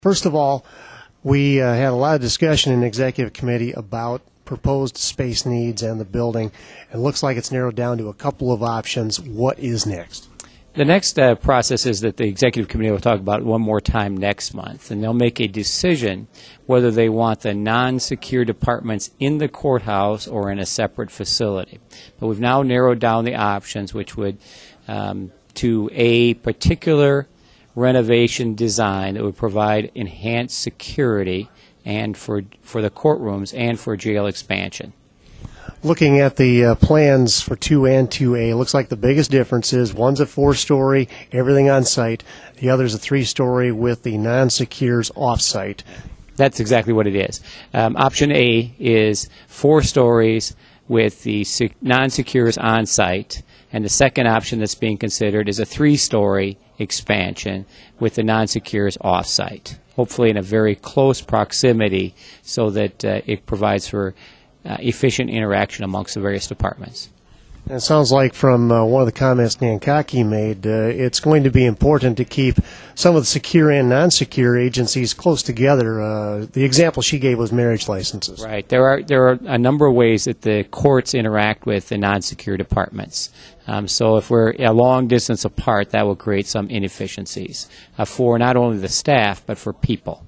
First of all, we had a lot of discussion in the executive committee about proposed space needs and the building. It looks like it's narrowed down to a couple of options. What is next? The next process is that the executive committee will talk about it one more time next month, and they'll make a decision whether they want the non-secure departments in the courthouse or in a separate facility. But we've now narrowed down the options, which would to a particular renovation design that would provide enhanced security and for the courtrooms and for jail expansion. Looking at the plans for 2 and 2A, it looks like the biggest difference is one's a 4-story, everything on site. The other's a 3-story with the non-secures off-site. That's exactly what it is. Option A is 4 stories with the non-secures on site, and the second option that's being considered is a 3-story expansion with the non-secures off-site, hopefully in a very close proximity so that it provides for efficient interaction amongst the various departments. And it sounds like from one of the comments Dan Cockey made, it's going to be important to keep some of the secure and non-secure agencies close together. The example she gave was marriage licenses. Right. There are a number of ways that the courts interact with the non-secure departments. So if we're a long distance apart, that will create some inefficiencies for not only the staff but for people.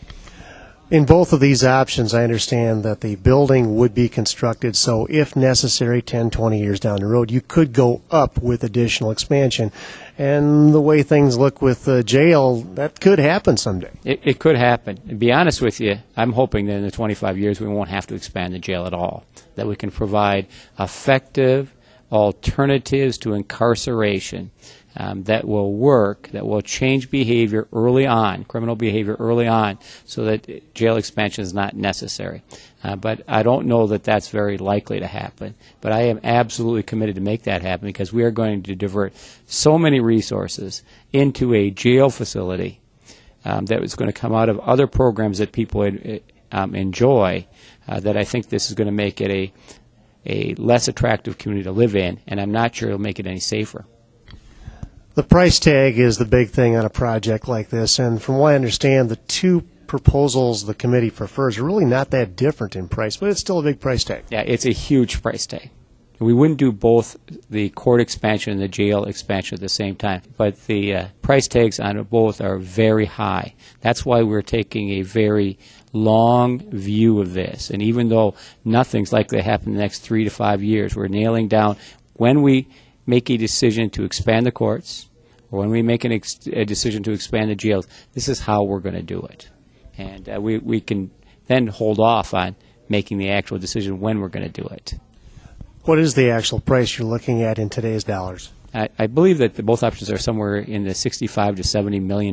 In both of these options, I understand that the building would be constructed, so if necessary, 10, 20 years down the road, you could go up with additional expansion. And the way things look with the jail, that could happen someday. It could happen. To be honest with you, I'm hoping that in the 25 years we won't have to expand the jail at all, that we can provide effective alternatives to incarceration that will work, that will change behavior early on, criminal behavior early on, so that jail expansion is not necessary. But I don't know that that's very likely to happen. But I am absolutely committed to make that happen because we are going to divert so many resources into a jail facility that is going to come out of other programs that people enjoy that I think this is going to make it a less attractive community to live in, and I'm not sure it'll make it any safer. The price tag is the big thing on a project like this, and from what I understand, the two proposals the committee prefers are really not that different in price, but it's still a big price tag. Yeah, it's a huge price tag. We wouldn't do both the court expansion and the jail expansion at the same time, but the price tags on both are very high. That's why we're taking a very long view of this, and even though nothing's likely to happen in the next 3 to 5 years, we're nailing down when we make a decision to expand the courts or when we make a decision to expand the jails, this is how we're going to do it. And we can then hold off on making the actual decision when we're going to do it. What is the actual price you're looking at in today's dollars? I believe that both options are somewhere in the $65 to $70 million.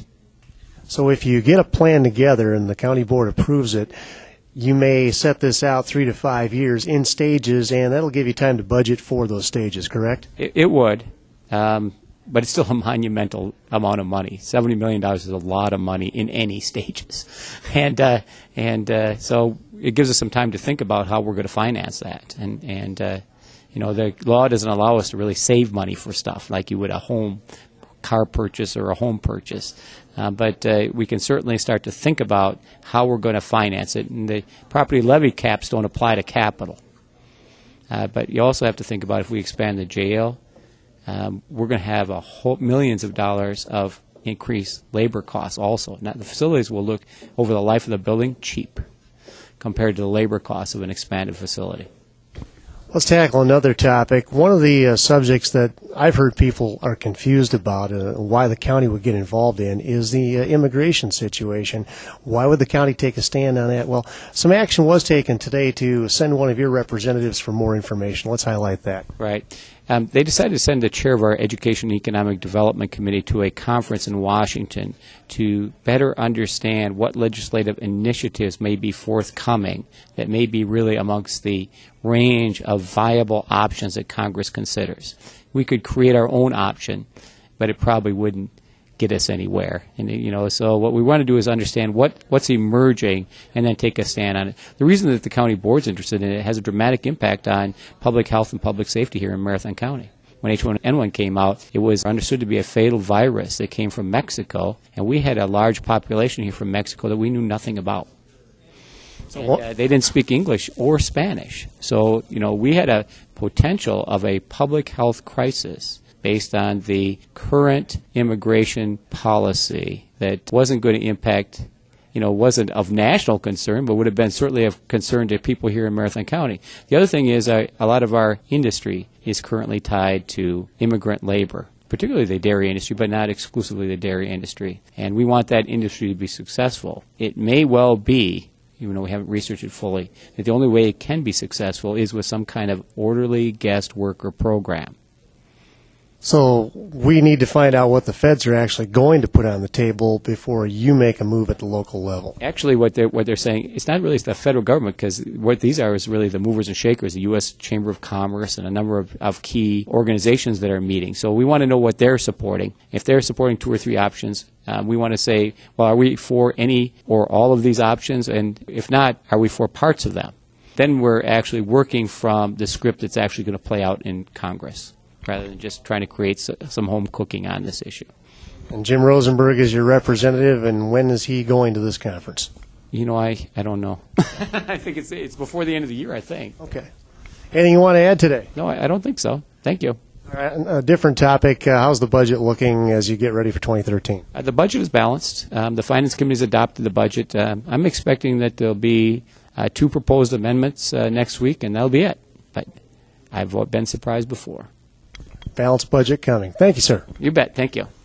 So if you get a plan together and the county board approves it, you may set this out 3 to 5 years in stages, and that'll give you time to budget for those stages, correct? It would, but it's still a monumental amount of money. $70 million is a lot of money in any stages. And so it gives us some time to think about how we're going to finance that. And you know, the law doesn't allow us to really save money for stuff like you would a home car purchase or a home purchase. But we can certainly start to think about how we're going to finance it. And the property levy caps don't apply to capital. But you also have to think about if we expand the jail, we're going to have millions of dollars of increased labor costs also. Now, the facilities will look, over the life of the building, cheap compared to the labor costs of an expanded facility. Let's tackle another topic. One of the subjects that I've heard people are confused about, why the county would get involved in, is the immigration situation. Why would the county take a stand on that? Well, some action was taken today to send one of your representatives for more information. Let's highlight that. Right. They decided to send the chair of our Education and Economic Development Committee to a conference in Washington to better understand what legislative initiatives may be forthcoming that may be really amongst the range of viable options that Congress considers. We could create our own option, but it probably wouldn't get us anywhere. And you know, so what we want to do is understand what's emerging and then take a stand on it. The reason that the county board's interested in it has a dramatic impact on public health and public safety here in Marathon County. when H1N1 came out, it was understood to be a fatal virus that came from Mexico, and we had a large population here from Mexico that we knew nothing about. So they didn't speak English or Spanish. So, we had a potential of a public health crisis based on the current immigration policy that wasn't going to impact, wasn't of national concern, but would have been certainly of concern to people here in Marathon County. The other thing is a lot of our industry is currently tied to immigrant labor, particularly the dairy industry, but not exclusively the dairy industry. And we want that industry to be successful. It may well be, even though we haven't researched it fully, that the only way it can be successful is with some kind of orderly guest worker program. So we need to find out what the feds are actually going to put on the table before you make a move at the local level. Actually, what they're saying, it's not really the federal government, because what these are is really the movers and shakers, the U.S. Chamber of Commerce and a number of key organizations that are meeting. So we want to know what they're supporting. If they're supporting 2 or 3 options, we want to say, well, are we for any or all of these options? And if not, are we for parts of them? Then we're actually working from the script that's actually going to play out in Congress, rather than just trying to create some home cooking on this issue. And Jim Rosenberg is your representative, and when is he going to this conference? I don't know. I think it's before the end of the year, I think. Okay. Anything you want to add today? No, I don't think so. Thank you. All right, a different topic. How's the budget looking as you get ready for 2013? The budget is balanced. The Finance Committee has adopted the budget. I'm expecting that there'll be 2 proposed amendments next week, and that'll be it. But I've been surprised before. Balanced budget coming. Thank you, sir. You bet. Thank you.